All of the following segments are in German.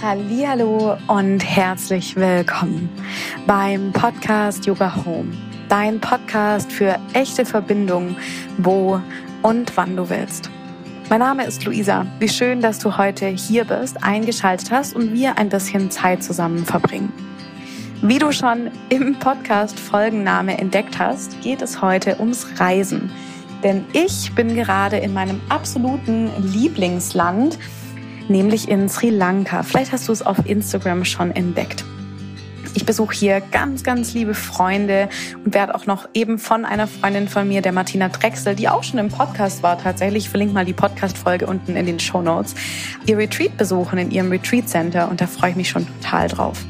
Hallihallo und herzlich willkommen beim Podcast Yoga Home, dein Podcast für echte Verbindung, wo und wann du willst. Mein Name ist Luisa. Wie schön, dass du heute hier bist, eingeschaltet hast und wir ein bisschen Zeit zusammen verbringen. Wie du schon im Podcast Folgenname entdeckt hast, geht es heute ums Reisen. Denn ich bin gerade in meinem absoluten Lieblingsland, nämlich in Sri Lanka. Vielleicht hast du es auf Instagram schon entdeckt. Ich besuche hier ganz, ganz liebe Freunde und werde auch noch eben von einer Freundin von mir, der Martina Drechsel, die auch schon im Podcast war tatsächlich, ich verlinke mal die Podcast-Folge unten in den Shownotes, ihr Retreat besuchen in ihrem Retreat Center und da freue ich mich schon total drauf.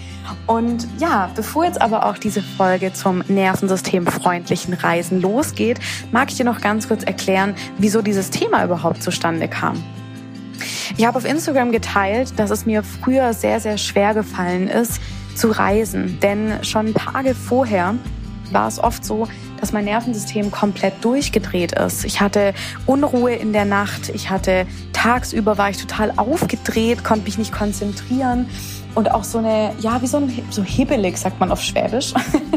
Und ja, bevor jetzt aber auch diese Folge zum nervensystemfreundlichen Reisen losgeht, mag ich dir noch ganz kurz erklären, wieso dieses Thema überhaupt zustande kam. Ich habe auf Instagram geteilt, dass es mir früher sehr, sehr schwer gefallen ist, zu reisen. Denn schon Tage vorher war es oft so, dass mein Nervensystem komplett durchgedreht ist. Ich hatte Unruhe in der Nacht, tagsüber war ich total aufgedreht, konnte mich nicht konzentrieren. Und auch so hibbelig, sagt man auf Schwäbisch,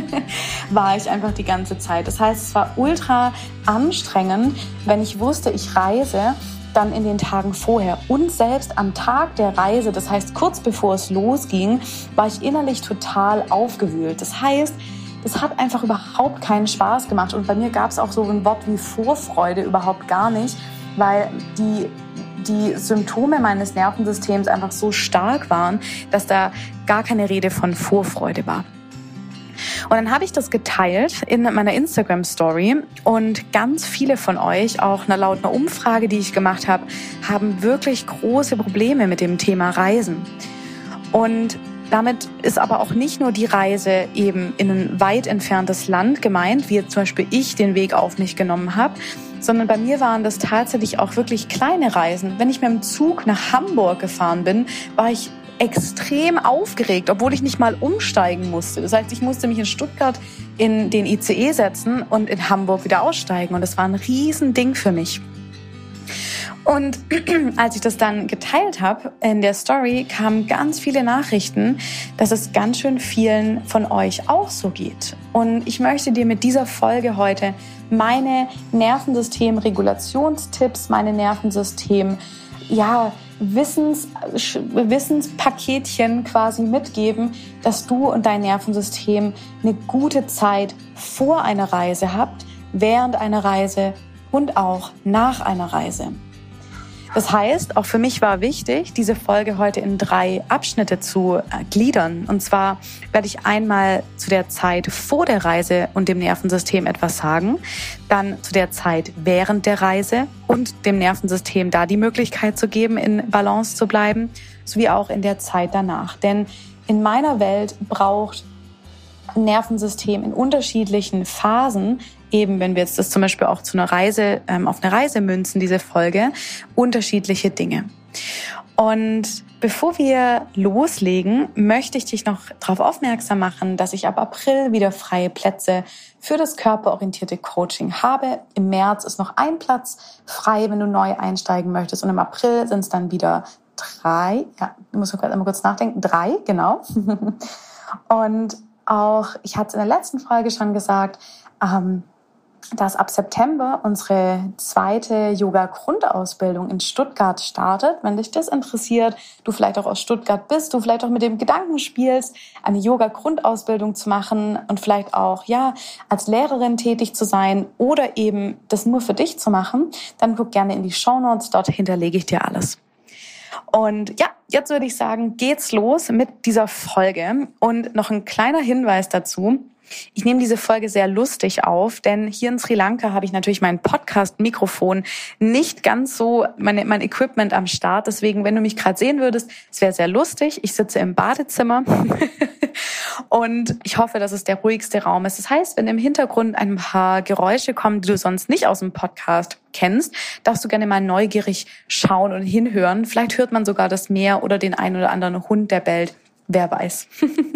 war ich einfach die ganze Zeit. Das heißt, es war ultra anstrengend, wenn ich wusste, ich reise, dann in den Tagen vorher. Und selbst am Tag der Reise, das heißt kurz bevor es losging, war ich innerlich total aufgewühlt. Das heißt, das hat einfach überhaupt keinen Spaß gemacht. Und bei mir gab es auch so ein Wort wie Vorfreude überhaupt gar nicht, weil die Symptome meines Nervensystems einfach so stark waren, dass da gar keine Rede von Vorfreude war. Und dann habe ich das geteilt in meiner Instagram-Story und ganz viele von euch, auch laut einer Umfrage, die ich gemacht habe, haben wirklich große Probleme mit dem Thema Reisen. Und damit ist aber auch nicht nur die Reise eben in ein weit entferntes Land gemeint, wie jetzt zum Beispiel ich den Weg auf mich genommen habe, sondern bei mir waren das tatsächlich auch wirklich kleine Reisen. Wenn ich mit dem Zug nach Hamburg gefahren bin, war ich extrem aufgeregt, obwohl ich nicht mal umsteigen musste. Das heißt, ich musste mich in Stuttgart in den ICE setzen und in Hamburg wieder aussteigen. Und das war ein Riesending für mich. Und als ich das dann geteilt habe in der Story, kamen ganz viele Nachrichten, dass es ganz schön vielen von euch auch so geht. Und ich möchte dir mit dieser Folge heute meine Nervensystem-Regulationstipps, meine Wissenspaketchen quasi mitgeben, dass du und dein Nervensystem eine gute Zeit vor einer Reise habt, während einer Reise und auch nach einer Reise. Das heißt, auch für mich war wichtig, diese Folge heute in 3 Abschnitte zu gliedern. Und zwar werde ich einmal zu der Zeit vor der Reise und dem Nervensystem etwas sagen, dann zu der Zeit während der Reise und dem Nervensystem da die Möglichkeit zu geben, in Balance zu bleiben, sowie auch in der Zeit danach. Denn in meiner Welt braucht ein Nervensystem in unterschiedlichen Phasen, eben wenn wir jetzt das zum Beispiel auch zu einer Reise, auf eine Reise münzen, diese Folge, unterschiedliche Dinge. Und bevor wir loslegen, möchte ich dich noch darauf aufmerksam machen, dass ich ab April wieder freie Plätze für das körperorientierte Coaching habe. Im März ist noch ein Platz frei, wenn du neu einsteigen möchtest. Und im April sind es dann wieder 3. Ja, ich muss gerade einmal kurz nachdenken. 3, genau. Und auch, ich hatte es in der letzten Folge schon gesagt, dass ab September unsere 2. Yoga-Grundausbildung in Stuttgart startet. Wenn dich das interessiert, du vielleicht auch aus Stuttgart bist, du vielleicht auch mit dem Gedanken spielst, eine Yoga-Grundausbildung zu machen und vielleicht auch als Lehrerin tätig zu sein oder eben das nur für dich zu machen, dann guck gerne in die Shownotes, dort hinterlege ich dir alles. Und ja, jetzt würde ich sagen, geht's los mit dieser Folge. Und noch ein kleiner Hinweis dazu. Ich nehme diese Folge sehr lustig auf, denn hier in Sri Lanka habe ich natürlich mein Podcast-Mikrofon nicht ganz so, mein Equipment am Start. Deswegen, wenn du mich gerade sehen würdest, es wäre sehr lustig. Ich sitze im Badezimmer und ich hoffe, dass es der ruhigste Raum ist. Das heißt, wenn im Hintergrund ein paar Geräusche kommen, die du sonst nicht aus dem Podcast kennst, darfst du gerne mal neugierig schauen und hinhören. Vielleicht hört man sogar das Meer oder den einen oder anderen Hund, der bellt. Wer weiß.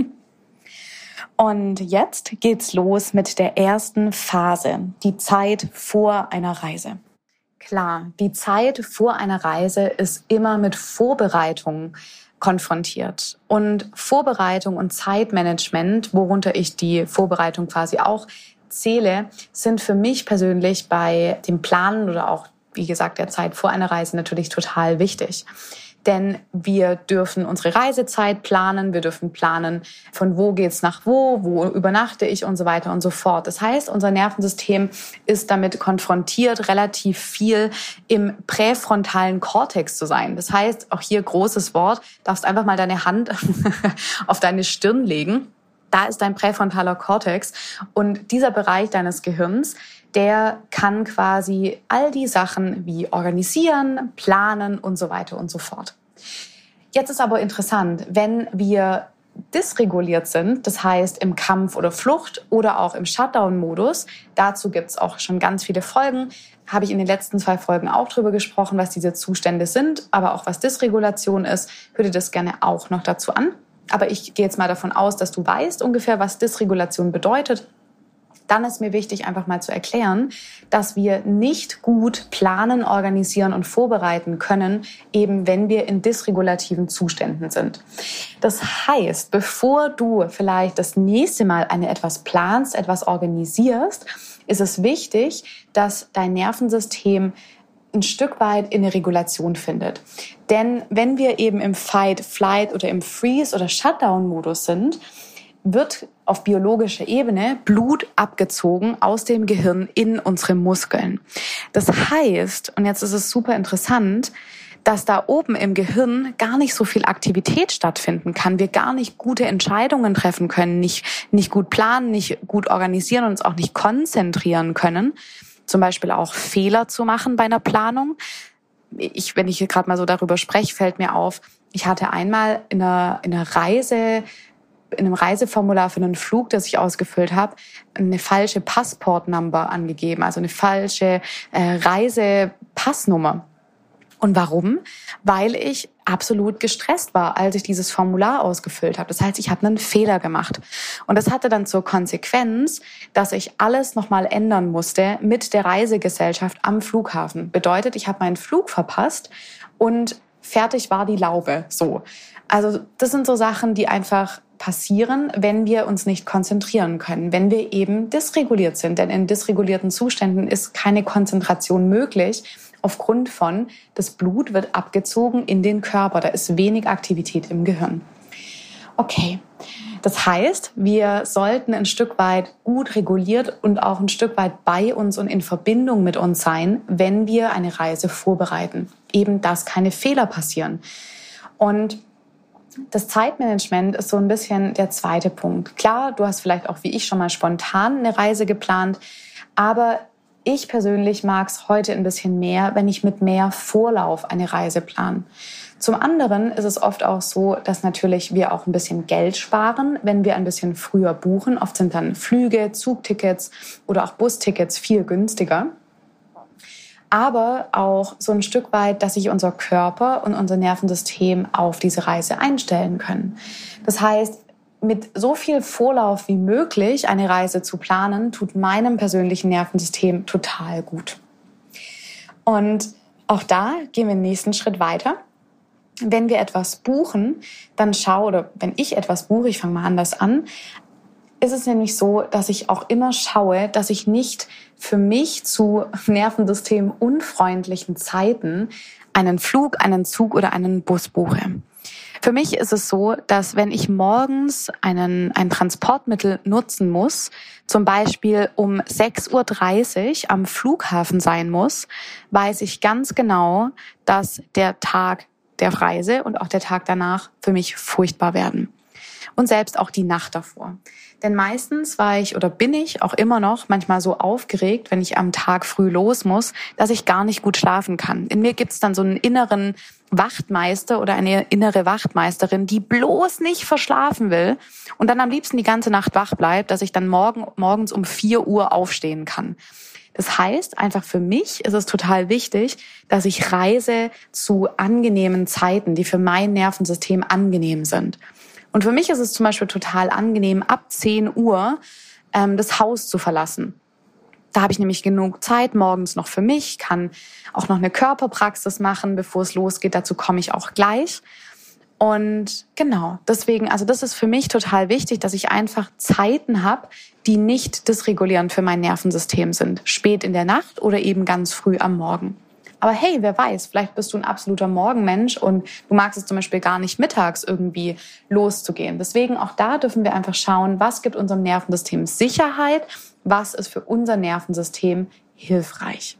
Und jetzt geht's los mit der ersten Phase, die Zeit vor einer Reise. Klar, die Zeit vor einer Reise ist immer mit Vorbereitung konfrontiert. Und Vorbereitung und Zeitmanagement, worunter ich die Vorbereitung quasi auch zähle, sind für mich persönlich bei dem Planen oder auch, wie gesagt, der Zeit vor einer Reise natürlich total wichtig. Denn wir dürfen unsere Reisezeit planen, wir dürfen planen, von wo geht's nach wo übernachte ich und so weiter und so fort. Das heißt, unser Nervensystem ist damit konfrontiert, relativ viel im präfrontalen Kortex zu sein. Das heißt, auch hier großes Wort, darfst einfach mal deine Hand auf deine Stirn legen. Da ist dein präfrontaler Kortex und dieser Bereich deines Gehirns, der kann quasi all die Sachen wie organisieren, planen und so weiter und so fort. Jetzt ist aber interessant, wenn wir dysreguliert sind, das heißt im Kampf oder Flucht oder auch im Shutdown-Modus, dazu gibt's auch schon ganz viele Folgen, habe ich in den letzten 2 Folgen auch drüber gesprochen, was diese Zustände sind, aber auch was Dysregulation ist, hör dir das gerne auch noch dazu an. Aber ich gehe jetzt mal davon aus, dass du weißt ungefähr, was Dysregulation bedeutet. Dann ist mir wichtig, einfach mal zu erklären, dass wir nicht gut planen, organisieren und vorbereiten können, eben wenn wir in dysregulativen Zuständen sind. Das heißt, bevor du vielleicht das nächste Mal etwas planst, etwas organisierst, ist es wichtig, dass dein Nervensystem ein Stück weit in eine Regulation findet. Denn wenn wir eben im Fight, Flight oder im Freeze- oder Shutdown-Modus sind, wird auf biologischer Ebene Blut abgezogen aus dem Gehirn in unsere Muskeln. Das heißt, und jetzt ist es super interessant, dass da oben im Gehirn gar nicht so viel Aktivität stattfinden kann. Wir gar nicht gute Entscheidungen treffen können, nicht gut planen, nicht gut organisieren und uns auch nicht konzentrieren können. Zum Beispiel auch Fehler zu machen bei einer Planung. Wenn ich hier gerade mal so darüber spreche, fällt mir auf, ich hatte einmal in einem Reiseformular für einen Flug, das ich ausgefüllt habe, eine falsche Passport-Number angegeben, also eine falsche Reisepassnummer. Und warum? Weil ich absolut gestresst war, als ich dieses Formular ausgefüllt habe. Das heißt, ich habe einen Fehler gemacht. Und das hatte dann zur Konsequenz, dass ich alles nochmal ändern musste mit der Reisegesellschaft am Flughafen. Bedeutet, ich habe meinen Flug verpasst und fertig war die Laube. So. Also das sind so Sachen, die einfach passieren, wenn wir uns nicht konzentrieren können, wenn wir eben dysreguliert sind. Denn in dysregulierten Zuständen ist keine Konzentration möglich, aufgrund von, das Blut wird abgezogen in den Körper. Da ist wenig Aktivität im Gehirn. Okay, das heißt, wir sollten ein Stück weit gut reguliert und auch ein Stück weit bei uns und in Verbindung mit uns sein, wenn wir eine Reise vorbereiten. Eben, dass keine Fehler passieren. Und das Zeitmanagement ist so ein bisschen der zweite Punkt. Klar, du hast vielleicht auch wie ich schon mal spontan eine Reise geplant, aber ich persönlich mag es heute ein bisschen mehr, wenn ich mit mehr Vorlauf eine Reise plane. Zum anderen ist es oft auch so, dass natürlich wir auch ein bisschen Geld sparen, wenn wir ein bisschen früher buchen. Oft sind dann Flüge, Zugtickets oder auch Bustickets viel günstiger. Aber auch so ein Stück weit, dass sich unser Körper und unser Nervensystem auf diese Reise einstellen können. Das heißt, mit so viel Vorlauf wie möglich eine Reise zu planen, tut meinem persönlichen Nervensystem total gut. Und auch da gehen wir den nächsten Schritt weiter. Wenn wir etwas buchen, dann wenn ich etwas buche, ich fange mal anders an, ist es nämlich so, dass ich auch immer schaue, dass ich nicht für mich zu Nervensystem unfreundlichen Zeiten einen Flug, einen Zug oder einen Bus buche. Für mich ist es so, dass wenn ich morgens ein Transportmittel nutzen muss, zum Beispiel um 6:30 Uhr am Flughafen sein muss, weiß ich ganz genau, dass der Tag der Reise und auch der Tag danach für mich furchtbar werden. Und selbst auch die Nacht davor. Denn meistens bin ich auch immer noch manchmal so aufgeregt, wenn ich am Tag früh los muss, dass ich gar nicht gut schlafen kann. In mir gibt's dann so einen inneren Wachtmeister oder eine innere Wachtmeisterin, die bloß nicht verschlafen will und dann am liebsten die ganze Nacht wach bleibt, dass ich dann morgens um 4 Uhr aufstehen kann. Das heißt, einfach für mich ist es total wichtig, dass ich reise zu angenehmen Zeiten, die für mein Nervensystem angenehm sind. Und für mich ist es zum Beispiel total angenehm, ab 10 Uhr das Haus zu verlassen. Da habe ich nämlich genug Zeit morgens noch für mich, kann auch noch eine Körperpraxis machen, bevor es losgeht. Dazu komme ich auch gleich. Und genau, deswegen, also das ist für mich total wichtig, dass ich einfach Zeiten habe, die nicht dysregulierend für mein Nervensystem sind. Spät in der Nacht oder eben ganz früh am Morgen. Aber hey, wer weiß, vielleicht bist du ein absoluter Morgenmensch und du magst es zum Beispiel gar nicht mittags irgendwie loszugehen. Deswegen auch da dürfen wir einfach schauen, was gibt unserem Nervensystem Sicherheit, was ist für unser Nervensystem hilfreich.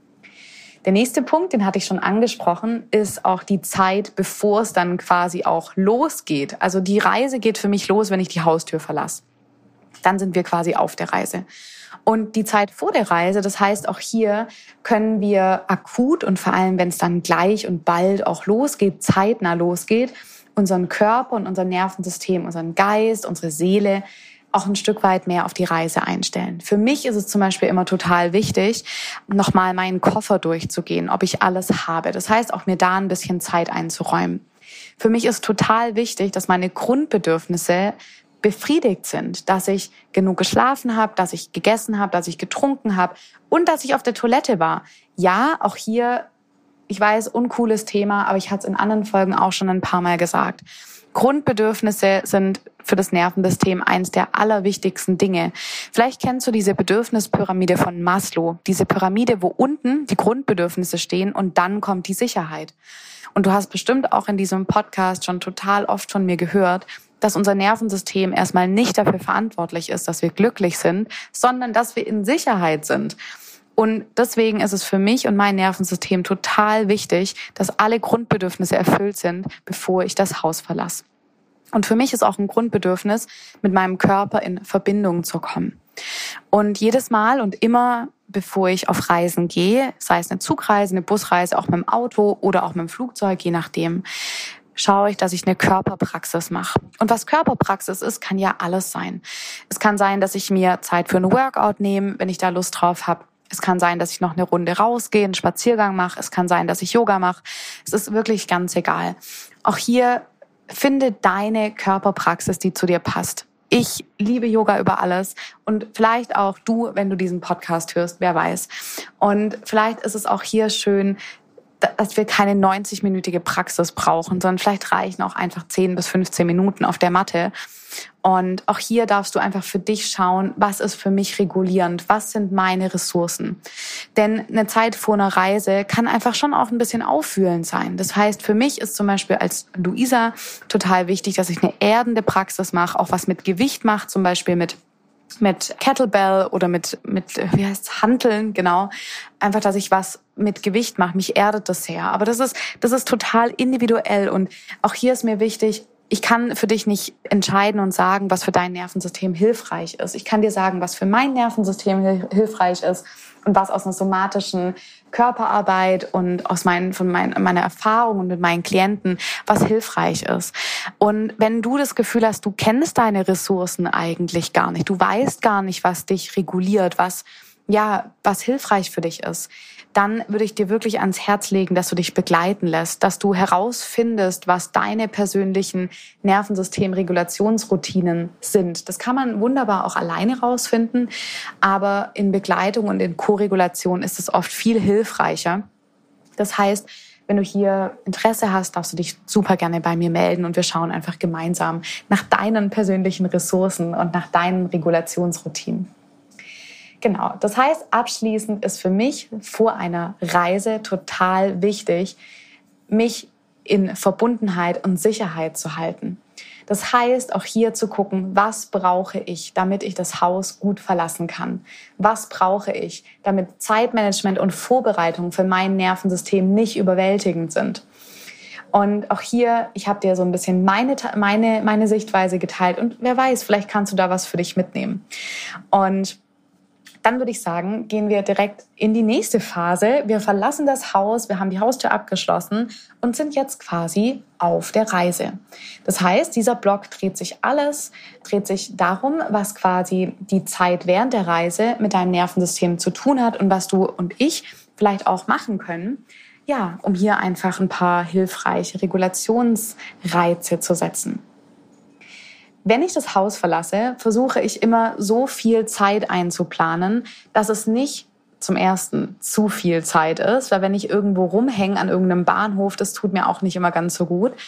Der nächste Punkt, den hatte ich schon angesprochen, ist auch die Zeit, bevor es dann quasi auch losgeht. Also die Reise geht für mich los, wenn ich die Haustür verlasse. Dann sind wir quasi auf der Reise. Und die Zeit vor der Reise, das heißt, auch hier können wir akut und vor allem, wenn es dann gleich und bald auch losgeht, zeitnah losgeht, unseren Körper und unser Nervensystem, unseren Geist, unsere Seele auch ein Stück weit mehr auf die Reise einstellen. Für mich ist es zum Beispiel immer total wichtig, nochmal meinen Koffer durchzugehen, ob ich alles habe. Das heißt, auch mir da ein bisschen Zeit einzuräumen. Für mich ist total wichtig, dass meine Grundbedürfnisse befriedigt sind, dass ich genug geschlafen habe, dass ich gegessen habe, dass ich getrunken habe und dass ich auf der Toilette war. Ja, auch hier, ich weiß, uncooles Thema, aber ich hatte es in anderen Folgen auch schon ein paar Mal gesagt. Grundbedürfnisse sind für das Nervensystem eins der allerwichtigsten Dinge. Vielleicht kennst du diese Bedürfnispyramide von Maslow, diese Pyramide, wo unten die Grundbedürfnisse stehen und dann kommt die Sicherheit. Und du hast bestimmt auch in diesem Podcast schon total oft von mir gehört, dass unser Nervensystem erstmal nicht dafür verantwortlich ist, dass wir glücklich sind, sondern dass wir in Sicherheit sind. Und deswegen ist es für mich und mein Nervensystem total wichtig, dass alle Grundbedürfnisse erfüllt sind, bevor ich das Haus verlasse. Und für mich ist auch ein Grundbedürfnis, mit meinem Körper in Verbindung zu kommen. Und jedes Mal und immer, bevor ich auf Reisen gehe, sei es eine Zugreise, eine Busreise, auch mit dem Auto oder auch mit dem Flugzeug, je nachdem, schaue ich, dass ich eine Körperpraxis mache. Und was Körperpraxis ist, kann ja alles sein. Es kann sein, dass ich mir Zeit für einen Workout nehme, wenn ich da Lust drauf habe. Es kann sein, dass ich noch eine Runde rausgehe, einen Spaziergang mache. Es kann sein, dass ich Yoga mache. Es ist wirklich ganz egal. Auch hier finde deine Körperpraxis, die zu dir passt. Ich liebe Yoga über alles und vielleicht auch du, wenn du diesen Podcast hörst, wer weiß. Und vielleicht ist es auch hier schön, dass wir keine 90-minütige Praxis brauchen, sondern vielleicht reichen auch einfach 10 bis 15 Minuten auf der Matte. Und auch hier darfst du einfach für dich schauen, was ist für mich regulierend, was sind meine Ressourcen. Denn eine Zeit vor einer Reise kann einfach schon auch ein bisschen aufwühlend sein. Das heißt, für mich ist zum Beispiel als Luisa total wichtig, dass ich eine erdende Praxis mache, auch was mit Gewicht macht, zum Beispiel mit Kettlebell oder mit wie heißt's, Hanteln, genau. Einfach, dass ich was mit Gewicht mache. Mich erdet das sehr. Aber das ist total individuell. Und auch hier ist mir wichtig, ich kann für dich nicht entscheiden und sagen, was für dein Nervensystem hilfreich ist. Ich kann dir sagen, was für mein Nervensystem hilfreich ist und was aus einer somatischen Körperarbeit und aus meiner Erfahrung und mit meinen Klienten, was hilfreich ist. Und wenn du das Gefühl hast, du kennst deine Ressourcen eigentlich gar nicht, du weißt gar nicht, was dich reguliert, was hilfreich für dich ist, dann würde ich dir wirklich ans Herz legen, dass du dich begleiten lässt, dass du herausfindest, was deine persönlichen Nervensystem-Regulationsroutinen sind. Das kann man wunderbar auch alleine rausfinden, aber in Begleitung und in Koregulation ist es oft viel hilfreicher. Das heißt, wenn du hier Interesse hast, darfst du dich super gerne bei mir melden und wir schauen einfach gemeinsam nach deinen persönlichen Ressourcen und nach deinen Regulationsroutinen. Genau, das heißt, abschließend ist für mich vor einer Reise total wichtig, mich in Verbundenheit und Sicherheit zu halten. Das heißt, auch hier zu gucken, was brauche ich, damit ich das Haus gut verlassen kann? Was brauche ich, damit Zeitmanagement und Vorbereitung für mein Nervensystem nicht überwältigend sind? Und auch hier, ich habe dir so ein bisschen meine Sichtweise geteilt und wer weiß, vielleicht kannst du da was für dich mitnehmen. Und dann würde ich sagen, gehen wir direkt in die nächste Phase. Wir verlassen das Haus, wir haben die Haustür abgeschlossen und sind jetzt quasi auf der Reise. Das heißt, dieser Block dreht sich darum, was quasi die Zeit während der Reise mit deinem Nervensystem zu tun hat und was du und ich vielleicht auch machen können, ja, um hier einfach ein paar hilfreiche Regulationsreize zu setzen. Wenn ich das Haus verlasse, versuche ich immer so viel Zeit einzuplanen, dass es nicht zum ersten zu viel Zeit ist, weil wenn ich irgendwo rumhänge an irgendeinem Bahnhof, das tut mir auch nicht immer ganz so gut.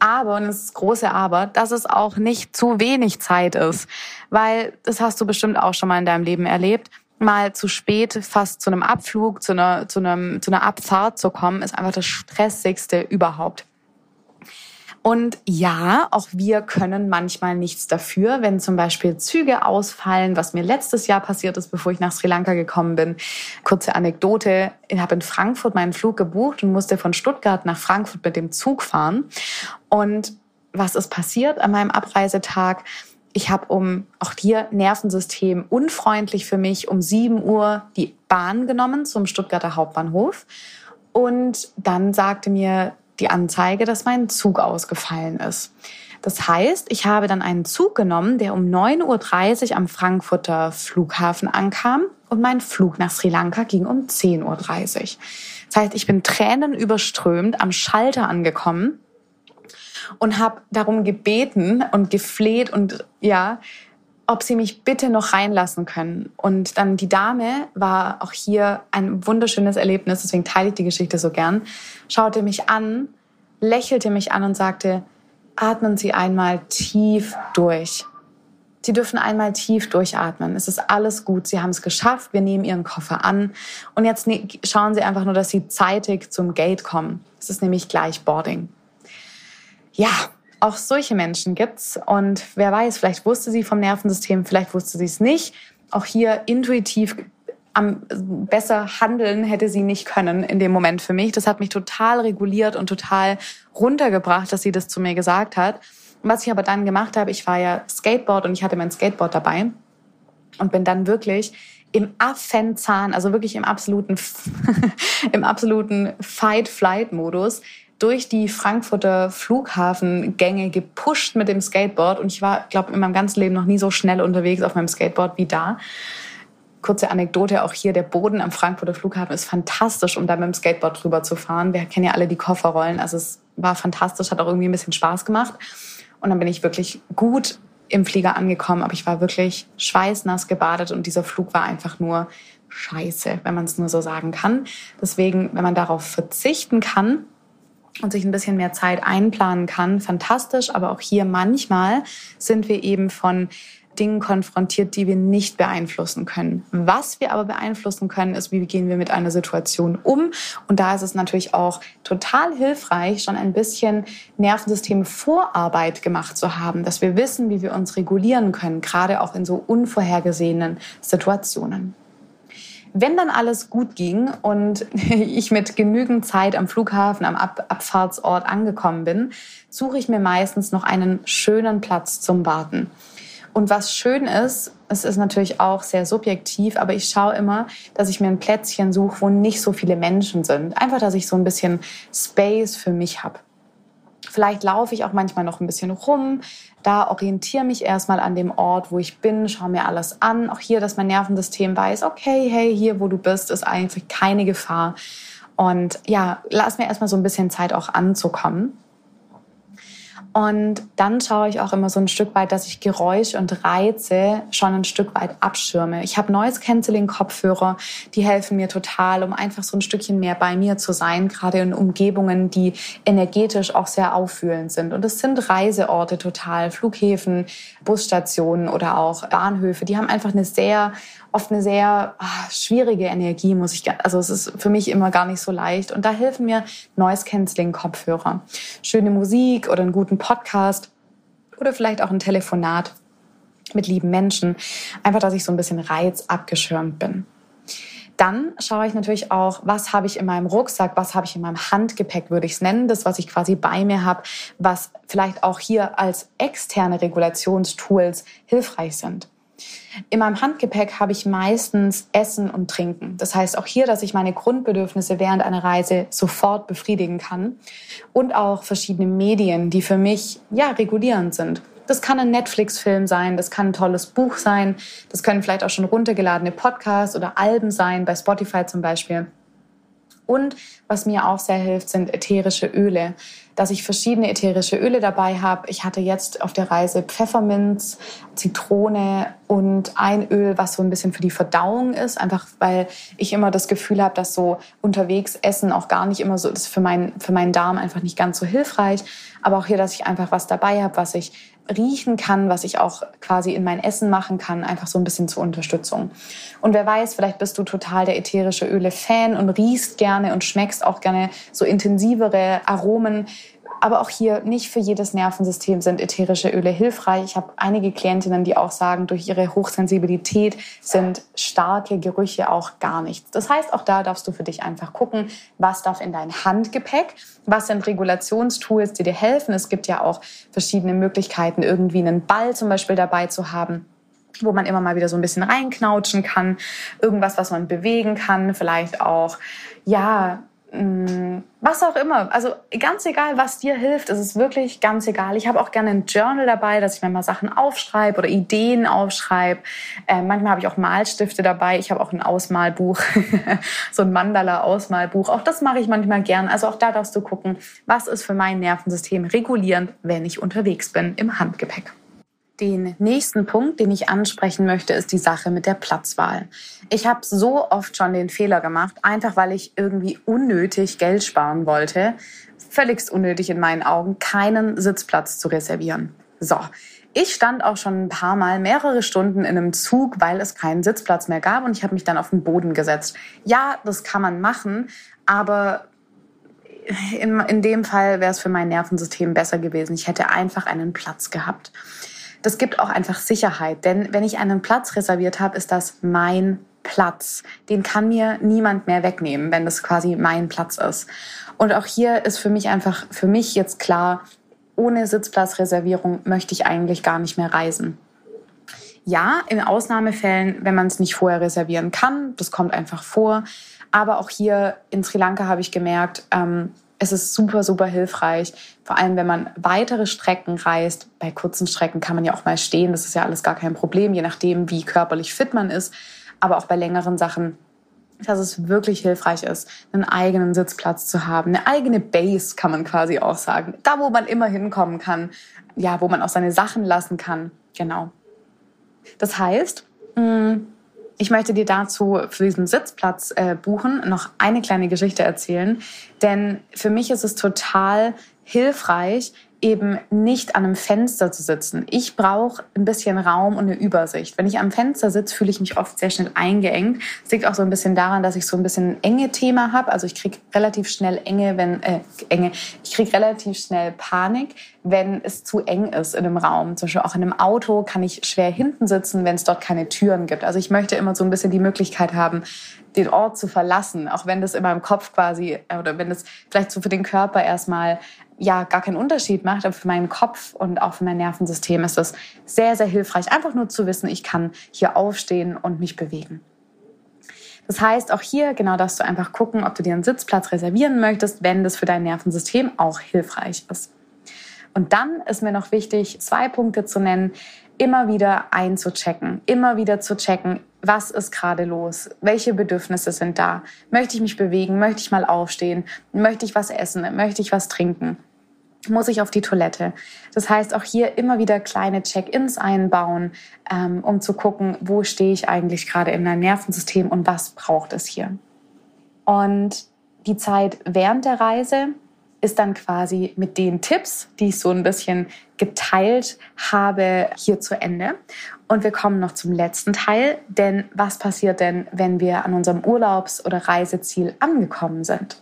Aber, und das ist das große Aber, dass es auch nicht zu wenig Zeit ist. Weil, das hast du bestimmt auch schon mal in deinem Leben erlebt, mal zu spät fast zu einem Abflug, zu einer Abfahrt zu kommen, ist einfach das Stressigste überhaupt. Und ja, auch wir können manchmal nichts dafür, wenn zum Beispiel Züge ausfallen, was mir letztes Jahr passiert ist, bevor ich nach Sri Lanka gekommen bin. Kurze Anekdote, ich habe in Frankfurt meinen Flug gebucht und musste von Stuttgart nach Frankfurt mit dem Zug fahren. Und was ist passiert an meinem Abreisetag? Ich habe auch hier Nervensystem unfreundlich für mich, um 7 Uhr die Bahn genommen zum Stuttgarter Hauptbahnhof. Und dann sagte mir die Anzeige, dass mein Zug ausgefallen ist. Das heißt, ich habe dann einen Zug genommen, der um 9.30 Uhr am Frankfurter Flughafen ankam und mein Flug nach Sri Lanka ging um 10.30 Uhr. Das heißt, ich bin tränenüberströmt am Schalter angekommen und habe darum gebeten und gefleht und ob sie mich bitte noch reinlassen können. Und dann die Dame, war auch hier ein wunderschönes Erlebnis, deswegen teile ich die Geschichte so gern, schaute mich an, lächelte mich an und sagte, atmen Sie einmal tief durch. Sie dürfen einmal tief durchatmen. Es ist alles gut. Sie haben es geschafft. Wir nehmen Ihren Koffer an. Und jetzt schauen Sie einfach nur, dass Sie zeitig zum Gate kommen. Es ist nämlich gleich Boarding. Ja, auch solche Menschen gibt's. Und wer weiß, vielleicht wusste sie vom Nervensystem, vielleicht wusste sie es nicht. Auch hier intuitiv besser handeln hätte sie nicht können in dem Moment für mich. Das hat mich total reguliert und total runtergebracht, dass sie das zu mir gesagt hat. Und was ich aber dann gemacht habe, ich war ja Skateboard und ich hatte mein Skateboard dabei und bin dann wirklich im Affenzahn, also wirklich im absoluten Fight-Flight-Modus durch die Frankfurter Flughafengänge gepusht mit dem Skateboard. Und ich war, glaube ich, in meinem ganzen Leben noch nie so schnell unterwegs auf meinem Skateboard wie da. Kurze Anekdote, auch hier der Boden am Frankfurter Flughafen ist fantastisch, um da mit dem Skateboard drüber zu fahren. Wir kennen ja alle die Kofferrollen, also es war fantastisch, hat auch irgendwie ein bisschen Spaß gemacht. Und dann bin ich wirklich gut im Flieger angekommen, aber ich war wirklich schweißnass gebadet und dieser Flug war einfach nur scheiße, wenn man es nur so sagen kann. Deswegen, wenn man darauf verzichten kann und sich ein bisschen mehr Zeit einplanen kann, fantastisch. Aber auch hier manchmal sind wir eben von Dingen konfrontiert, die wir nicht beeinflussen können. Was wir aber beeinflussen können, ist, wie gehen wir mit einer Situation um. Und da ist es natürlich auch total hilfreich, schon ein bisschen Nervensystem-Vorarbeit gemacht zu haben, dass wir wissen, wie wir uns regulieren können, gerade auch in so unvorhergesehenen Situationen. Wenn dann alles gut ging und ich mit genügend Zeit am Flughafen, am Abfahrtsort angekommen bin, suche ich mir meistens noch einen schönen Platz zum Warten. Und was schön ist, es ist natürlich auch sehr subjektiv, aber ich schaue immer, dass ich mir ein Plätzchen suche, wo nicht so viele Menschen sind. Einfach, dass ich so ein bisschen Space für mich habe. Vielleicht laufe ich auch manchmal noch ein bisschen rum, da orientiere mich erstmal an dem Ort, wo ich bin, schaue mir alles an. Auch hier, dass mein Nervensystem weiß, okay, hey, hier, wo du bist, ist eigentlich keine Gefahr. Und ja, lass mir erstmal so ein bisschen Zeit auch anzukommen. Und dann schaue ich auch immer so ein Stück weit, dass ich Geräusche und Reize schon ein Stück weit abschirme. Ich habe Noise-Canceling-Kopfhörer, die helfen mir total, um einfach so ein Stückchen mehr bei mir zu sein, gerade in Umgebungen, die energetisch auch sehr aufwühlend sind. Und es sind Reiseorte total, Flughäfen, Busstationen oder auch Bahnhöfe. Die haben einfach oft eine sehr schwierige Energie, also es ist für mich immer gar nicht so leicht. Und da helfen mir Noise-Canceling-Kopfhörer. Schöne Musik oder einen guten Podcast oder vielleicht auch ein Telefonat mit lieben Menschen. Einfach, dass ich so ein bisschen reizabgeschirmt bin. Dann schaue ich natürlich auch, was habe ich in meinem Rucksack, was habe ich in meinem Handgepäck, würde ich es nennen. Das, was ich quasi bei mir habe, was vielleicht auch hier als externe Regulationstools hilfreich sind. In meinem Handgepäck habe ich meistens Essen und Trinken. Das heißt auch hier, dass ich meine Grundbedürfnisse während einer Reise sofort befriedigen kann. Und auch verschiedene Medien, die für mich regulierend sind. Das kann ein Netflix-Film sein, das kann ein tolles Buch sein, das können vielleicht auch schon runtergeladene Podcasts oder Alben sein, bei Spotify zum Beispiel. Und was mir auch sehr hilft, sind ätherische Öle. Dass ich verschiedene ätherische Öle dabei habe. Ich hatte jetzt auf der Reise Pfefferminz Zitrone und ein Öl, was so ein bisschen für die Verdauung ist. Einfach weil ich immer das Gefühl habe, dass so unterwegs Essen auch gar nicht immer so ist für meinen Darm einfach nicht ganz so hilfreich. Aber auch hier, dass ich einfach was dabei habe, was ich riechen kann, was ich auch quasi in mein Essen machen kann, einfach so ein bisschen zur Unterstützung. Und wer weiß, vielleicht bist du total der ätherische Öle-Fan und riechst gerne und schmeckst auch gerne so intensivere Aromen. Aber auch hier, nicht für jedes Nervensystem sind ätherische Öle hilfreich. Ich habe einige Klientinnen, die auch sagen, durch ihre Hochsensibilität sind starke Gerüche auch gar nichts. Das heißt, auch da darfst du für dich einfach gucken, was darf in dein Handgepäck, was sind Regulationstools, die dir helfen. Es gibt ja auch verschiedene Möglichkeiten, irgendwie einen Ball zum Beispiel dabei zu haben, wo man immer mal wieder so ein bisschen reinknautschen kann. Irgendwas, was man bewegen kann, vielleicht auch, was auch immer. Also ganz egal, was dir hilft, es ist wirklich ganz egal. Ich habe auch gerne ein Journal dabei, dass ich mir mal Sachen aufschreibe oder Ideen aufschreibe. Manchmal habe ich auch Malstifte dabei. Ich habe auch ein Ausmalbuch, so ein Mandala-Ausmalbuch. Auch das mache ich manchmal gern. Also auch da darfst du gucken, was ist für mein Nervensystem regulierend, wenn ich unterwegs bin im Handgepäck. Den nächsten Punkt, den ich ansprechen möchte, ist die Sache mit der Platzwahl. Ich habe so oft schon den Fehler gemacht, einfach weil ich irgendwie unnötig Geld sparen wollte, völligst unnötig in meinen Augen, keinen Sitzplatz zu reservieren. So, ich stand auch schon ein paar Mal mehrere Stunden in einem Zug, weil es keinen Sitzplatz mehr gab und ich habe mich dann auf den Boden gesetzt. Ja, das kann man machen, aber in dem Fall wäre es für mein Nervensystem besser gewesen. Ich hätte einfach einen Platz gehabt. Das gibt auch einfach Sicherheit, denn wenn ich einen Platz reserviert habe, ist das mein Platz. Den kann mir niemand mehr wegnehmen, wenn das quasi mein Platz ist. Und auch hier ist für mich jetzt klar, ohne Sitzplatzreservierung möchte ich eigentlich gar nicht mehr reisen. Ja, in Ausnahmefällen, wenn man es nicht vorher reservieren kann, das kommt einfach vor. Aber auch hier in Sri Lanka habe ich gemerkt, es ist super, super hilfreich, vor allem wenn man weitere Strecken reist. Bei kurzen Strecken kann man ja auch mal stehen, das ist ja alles gar kein Problem, je nachdem, wie körperlich fit man ist. Aber auch bei längeren Sachen, dass es wirklich hilfreich ist, einen eigenen Sitzplatz zu haben, eine eigene Base, kann man quasi auch sagen. Da, wo man immer hinkommen kann, ja, wo man auch seine Sachen lassen kann. Genau. Das heißt, ich möchte dir dazu für diesen Sitzplatz buchen noch eine kleine Geschichte erzählen, denn für mich ist es total hilfreich, eben nicht an einem Fenster zu sitzen. Ich brauche ein bisschen Raum und eine Übersicht. Wenn ich am Fenster sitze, fühle ich mich oft sehr schnell eingeengt. Das liegt auch so ein bisschen daran, dass ich so ein bisschen ein enge Thema habe. Also ich kriege relativ schnell relativ schnell Panik, wenn es zu eng ist in einem Raum. Zum Beispiel auch in einem Auto kann ich schwer hinten sitzen, wenn es dort keine Türen gibt. Also ich möchte immer so ein bisschen die Möglichkeit haben, den Ort zu verlassen, auch wenn das in meinem Kopf quasi, oder wenn das vielleicht so für den Körper erstmal gar keinen Unterschied macht, aber für meinen Kopf und auch für mein Nervensystem ist das sehr, sehr hilfreich, einfach nur zu wissen, ich kann hier aufstehen und mich bewegen. Das heißt, auch hier genau darfst du einfach gucken, ob du dir einen Sitzplatz reservieren möchtest, wenn das für dein Nervensystem auch hilfreich ist. Und dann ist mir noch wichtig, 2 Punkte zu nennen, immer wieder einzuchecken, immer wieder zu checken, was ist gerade los, welche Bedürfnisse sind da, möchte ich mich bewegen, möchte ich mal aufstehen, möchte ich was essen, möchte ich was trinken, muss ich auf die Toilette. Das heißt, auch hier immer wieder kleine Check-ins einbauen, um zu gucken, wo stehe ich eigentlich gerade in meinem Nervensystem und was braucht es hier. Und die Zeit während der Reise ist dann quasi mit den Tipps, die ich so ein bisschen geteilt habe, hier zu Ende. Und wir kommen noch zum letzten Teil, denn was passiert denn, wenn wir an unserem Urlaubs- oder Reiseziel angekommen sind?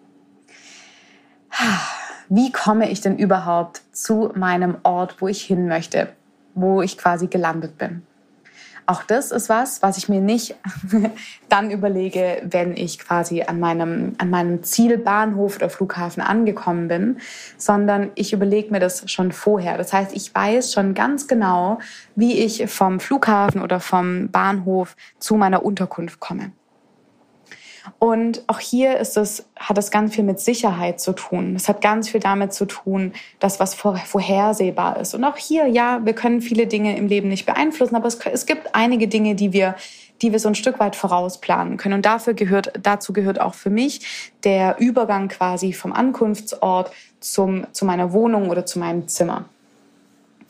Wie komme ich denn überhaupt zu meinem Ort, wo ich hin möchte, wo ich quasi gelandet bin? Auch das ist was ich mir nicht dann überlege, wenn ich quasi an meinem Zielbahnhof oder Flughafen angekommen bin, sondern ich überlege mir das schon vorher. Das heißt, ich weiß schon ganz genau, wie ich vom Flughafen oder vom Bahnhof zu meiner Unterkunft komme. Und auch hier hat es ganz viel mit Sicherheit zu tun. Es hat ganz viel damit zu tun, dass was vorhersehbar ist. Und auch hier, ja, wir können viele Dinge im Leben nicht beeinflussen, aber es gibt einige Dinge, die wir so ein Stück weit vorausplanen können. Und dazu gehört auch für mich der Übergang quasi vom Ankunftsort zu meiner Wohnung oder zu meinem Zimmer.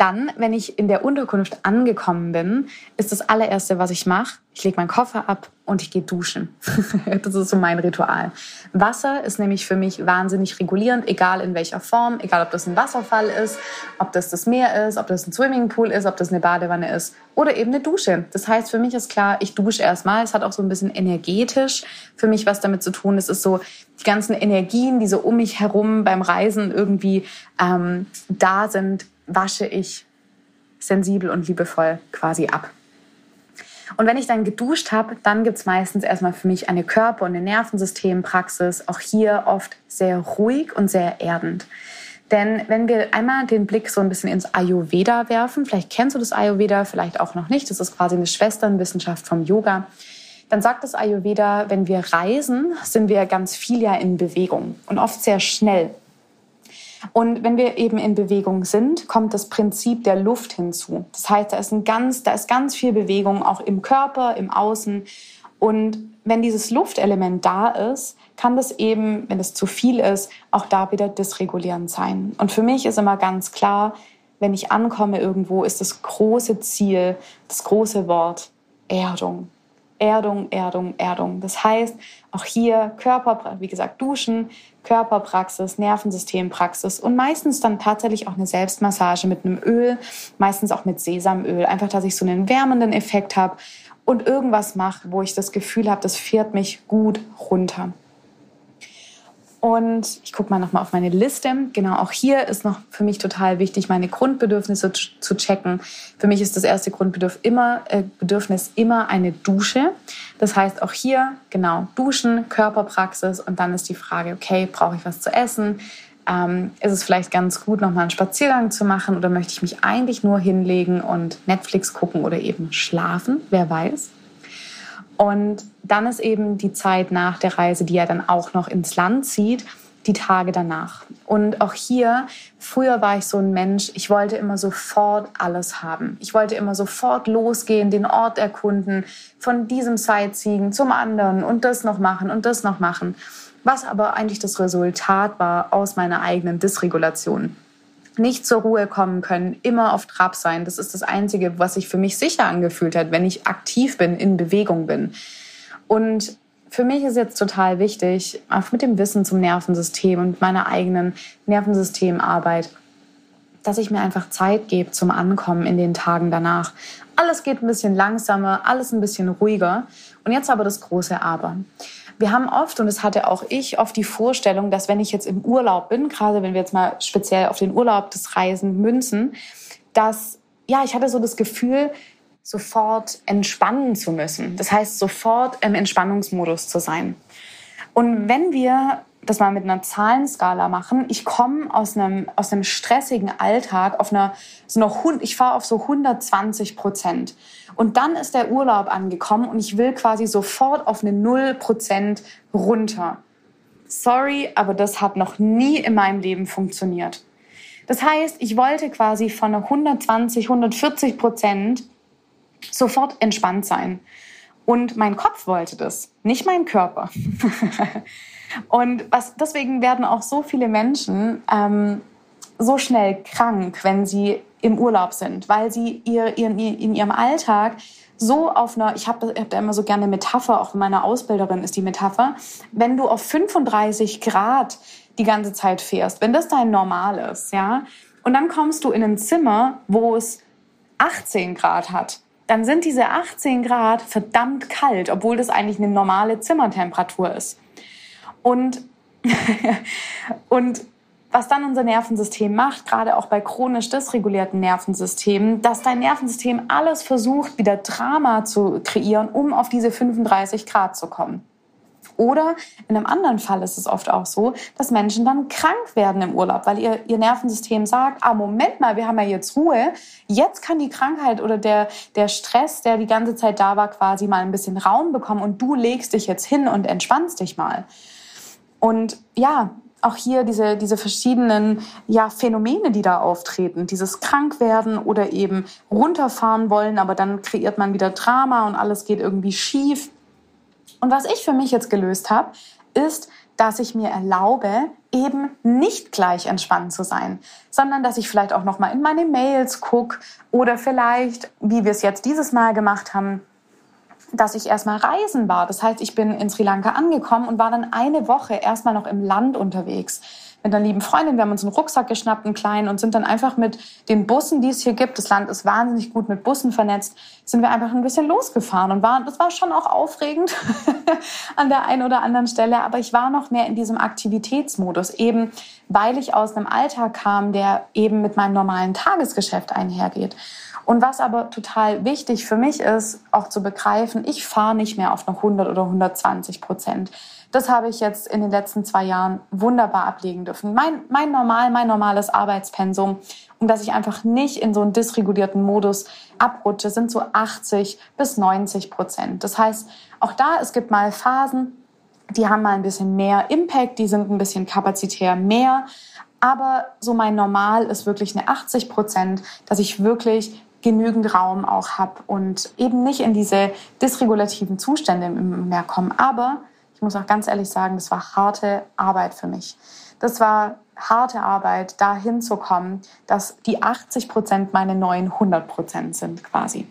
Dann, wenn ich in der Unterkunft angekommen bin, ist das allererste, was ich mache, ich lege meinen Koffer ab und ich gehe duschen. Das ist so mein Ritual. Wasser ist nämlich für mich wahnsinnig regulierend, egal in welcher Form, egal ob das ein Wasserfall ist, ob das Meer ist, ob das ein Swimmingpool ist, ob das eine Badewanne ist oder eben eine Dusche. Das heißt, für mich ist klar, ich dusche erstmal. Es hat auch so ein bisschen energetisch für mich was damit zu tun. Es ist so die ganzen Energien, die so um mich herum beim Reisen irgendwie da sind, wasche ich sensibel und liebevoll quasi ab. Und wenn ich dann geduscht habe, dann gibt's meistens erstmal für mich eine Körper- und eine Nervensystempraxis. Auch hier oft sehr ruhig und sehr erdend. Denn wenn wir einmal den Blick so ein bisschen ins Ayurveda werfen, vielleicht kennst du das Ayurveda, vielleicht auch noch nicht, das ist quasi eine Schwesternwissenschaft vom Yoga, dann sagt das Ayurveda, wenn wir reisen, sind wir ganz viel ja in Bewegung und oft sehr schnell. Und wenn wir eben in Bewegung sind, kommt das Prinzip der Luft hinzu. Das heißt, da ist ganz viel Bewegung, auch im Körper, im Außen. Und wenn dieses Luftelement da ist, kann das eben, wenn es zu viel ist, auch da wieder dysregulierend sein. Und für mich ist immer ganz klar, wenn ich ankomme irgendwo, ist das große Ziel, das große Wort Erdung. Erdung, Erdung, Erdung. Das heißt, auch hier wie gesagt, Duschen, Körperpraxis, Nervensystempraxis und meistens dann tatsächlich auch eine Selbstmassage mit einem Öl, meistens auch mit Sesamöl. Einfach, dass ich so einen wärmenden Effekt habe und irgendwas mache, wo ich das Gefühl habe, das fährt mich gut runter. Und ich gucke mal nochmal auf meine Liste. Genau, auch hier ist noch für mich total wichtig, meine Grundbedürfnisse zu checken. Für mich ist das erste Grundbedürfnis immer eine Dusche. Das heißt auch hier, genau, Duschen, Körperpraxis und dann ist die Frage, okay, brauche ich was zu essen? Ist es vielleicht ganz gut, nochmal einen Spaziergang zu machen oder möchte ich mich eigentlich nur hinlegen und Netflix gucken oder eben schlafen? Wer weiß. Und dann ist eben die Zeit nach der Reise, die ja dann auch noch ins Land zieht, die Tage danach. Und auch hier, früher war ich so ein Mensch, ich wollte immer sofort alles haben. Ich wollte immer sofort losgehen, den Ort erkunden, von diesem Sightseeing zum anderen und das noch machen und das noch machen. Was aber eigentlich das Resultat war aus meiner eigenen Dysregulation. Nicht zur Ruhe kommen können, immer auf Trab sein. Das ist das Einzige, was sich für mich sicher angefühlt hat, wenn ich aktiv bin, in Bewegung bin. Und für mich ist jetzt total wichtig, auch mit dem Wissen zum Nervensystem und meiner eigenen Nervensystemarbeit, dass ich mir einfach Zeit gebe zum Ankommen in den Tagen danach. Alles geht ein bisschen langsamer, alles ein bisschen ruhiger. Und jetzt aber das große Aber. Wir haben oft, und das hatte auch ich, oft die Vorstellung, dass wenn ich jetzt im Urlaub bin, gerade wenn wir jetzt mal speziell auf den Urlaub des Reisen münzen, dass, ja, ich hatte so das Gefühl, sofort entspannen zu müssen. Das heißt, sofort im Entspannungsmodus zu sein. Und wenn wir das mal mit einer Zahlenskala machen, ich komme aus einem stressigen Alltag ich fahre auf so 120%. Und dann ist der Urlaub angekommen und ich will quasi sofort auf eine 0% runter. Sorry, aber das hat noch nie in meinem Leben funktioniert. Das heißt, ich wollte quasi von einer 140% sofort entspannt sein. Und mein Kopf wollte das, nicht mein Körper. Und deswegen werden auch so viele Menschen so schnell krank, wenn sie im Urlaub sind, weil sie in ihrem Alltag so ich habe da immer so gerne eine Metapher, auch meine Ausbilderin ist die Metapher, wenn du auf 35 Grad die ganze Zeit fährst, wenn das dein Normal ist, ja, und dann kommst du in ein Zimmer, wo es 18 Grad hat, dann sind diese 18 Grad verdammt kalt, obwohl das eigentlich eine normale Zimmertemperatur ist. Und was dann unser Nervensystem macht, gerade auch bei chronisch dysregulierten Nervensystemen, dass dein Nervensystem alles versucht, wieder Drama zu kreieren, um auf diese 35 Grad zu kommen. Oder in einem anderen Fall ist es oft auch so, dass Menschen dann krank werden im Urlaub, weil ihr Nervensystem sagt, Moment mal, wir haben ja jetzt Ruhe, jetzt kann die Krankheit oder der Stress, der die ganze Zeit da war, quasi mal ein bisschen Raum bekommen und du legst dich jetzt hin und entspannst dich mal. Und ja, auch hier diese verschiedenen Phänomene, die da auftreten, dieses Krankwerden oder eben runterfahren wollen, aber dann kreiert man wieder Drama und alles geht irgendwie schief. Und was ich für mich jetzt gelöst habe, ist, dass ich mir erlaube, eben nicht gleich entspannt zu sein, sondern dass ich vielleicht auch nochmal in meine Mails gucke oder vielleicht, wie wir es jetzt dieses Mal gemacht haben, dass ich erstmal reisen war. Das heißt, ich bin in Sri Lanka angekommen und war dann eine Woche erstmal noch im Land unterwegs. Mit einer lieben Freundin, wir haben uns einen Rucksack geschnappt, einen kleinen, und sind dann einfach mit den Bussen, die es hier gibt, das Land ist wahnsinnig gut mit Bussen vernetzt, sind wir einfach ein bisschen losgefahren und das war schon auch aufregend an der einen oder anderen Stelle, aber ich war noch mehr in diesem Aktivitätsmodus, eben weil ich aus einem Alltag kam, der eben mit meinem normalen Tagesgeschäft einhergeht. Und was aber total wichtig für mich ist, auch zu begreifen, ich fahre nicht mehr auf noch 100 oder 120%. Das habe ich jetzt in den letzten 2 Jahren wunderbar ablegen dürfen. Mein normales Arbeitspensum, um dass ich einfach nicht in so einen dysregulierten Modus abrutsche, sind so 80-90%. Das heißt, auch da, es gibt mal Phasen, die haben mal ein bisschen mehr Impact, die sind ein bisschen kapazitär mehr. Aber so mein Normal ist wirklich eine 80%, dass ich wirklich genügend Raum auch habe und eben nicht in diese dysregulativen Zustände mehr komme. Aber ich muss auch ganz ehrlich sagen, das war harte Arbeit für mich. Das war harte Arbeit, da hinzukommen, dass die 80% meine neuen 100% sind quasi.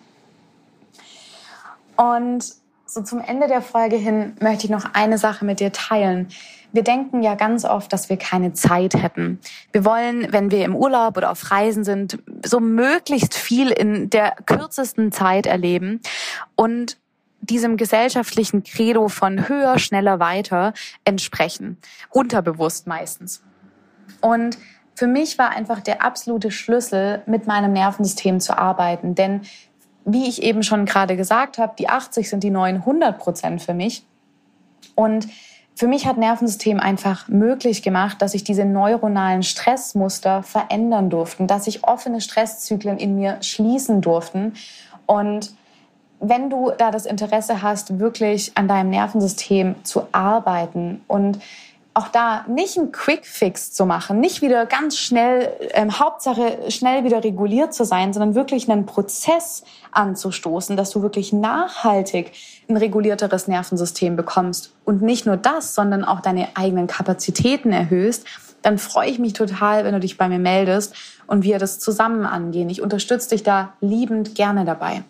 Und so zum Ende der Folge hin möchte ich noch eine Sache mit dir teilen. Wir denken ja ganz oft, dass wir keine Zeit hätten. Wir wollen, wenn wir im Urlaub oder auf Reisen sind, so möglichst viel in der kürzesten Zeit erleben und diesem gesellschaftlichen Credo von höher, schneller, weiter entsprechen. Unterbewusst meistens. Und für mich war einfach der absolute Schlüssel, mit meinem Nervensystem zu arbeiten. Denn wie ich eben schon gerade gesagt habe, die 80 sind die neuen 100% für mich. Und für mich hat Nervensystem einfach möglich gemacht, dass ich diese neuronalen Stressmuster verändern durfte, dass sich offene Stresszyklen in mir schließen durften. Und wenn du da das Interesse hast, wirklich an deinem Nervensystem zu arbeiten und auch da nicht einen Quick-Fix zu machen, nicht wieder ganz schnell, Hauptsache schnell wieder reguliert zu sein, sondern wirklich einen Prozess anzustoßen, dass du wirklich nachhaltig ein regulierteres Nervensystem bekommst und nicht nur das, sondern auch deine eigenen Kapazitäten erhöhst, dann freue ich mich total, wenn du dich bei mir meldest und wir das zusammen angehen. Ich unterstütze dich da liebend gerne dabei.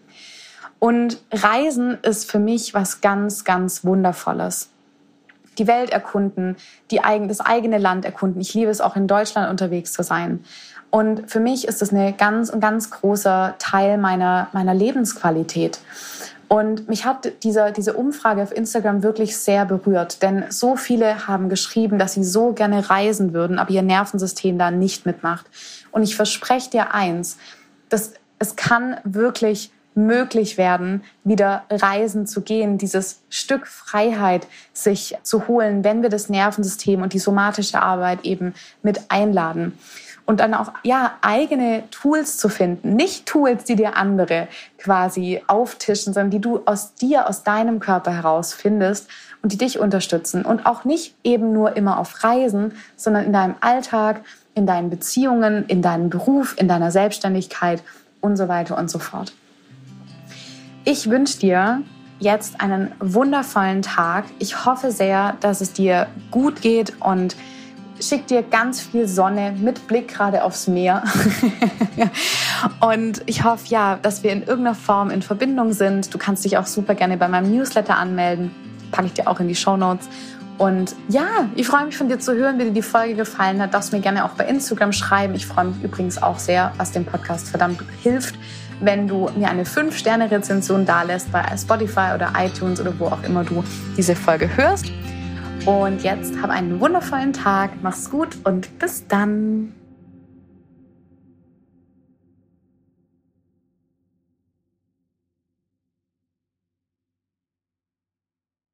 Und Reisen ist für mich was ganz, ganz Wundervolles. Die Welt erkunden, das eigene Land erkunden. Ich liebe es auch, in Deutschland unterwegs zu sein. Und für mich ist das ein ganz großer Teil meiner Lebensqualität. Und mich hat diese Umfrage auf Instagram wirklich sehr berührt. Denn so viele haben geschrieben, dass sie so gerne reisen würden, aber ihr Nervensystem da nicht mitmacht. Und ich verspreche dir eins, dass es kann wirklich möglich werden, wieder reisen zu gehen, dieses Stück Freiheit sich zu holen, wenn wir das Nervensystem und die somatische Arbeit eben mit einladen. Und dann auch, eigene Tools zu finden. Nicht Tools, die dir andere quasi auftischen, sondern die du aus deinem Körper heraus findest und die dich unterstützen. Und auch nicht eben nur immer auf Reisen, sondern in deinem Alltag, in deinen Beziehungen, in deinem Beruf, in deiner Selbstständigkeit und so weiter und so fort. Ich wünsche dir jetzt einen wundervollen Tag. Ich hoffe sehr, dass es dir gut geht und schick dir ganz viel Sonne mit Blick gerade aufs Meer. Und ich hoffe, dass wir in irgendeiner Form in Verbindung sind. Du kannst dich auch super gerne bei meinem Newsletter anmelden. Packe ich dir auch in die Shownotes. Und ich freue mich von dir zu hören, wie dir die Folge gefallen hat. Darfst mir gerne auch bei Instagram schreiben. Ich freue mich übrigens auch sehr, was dem Podcast verdammt hilft, wenn du mir eine 5-Sterne-Rezension dalässt bei Spotify oder iTunes oder wo auch immer du diese Folge hörst. Und jetzt hab einen wundervollen Tag, mach's gut und bis dann.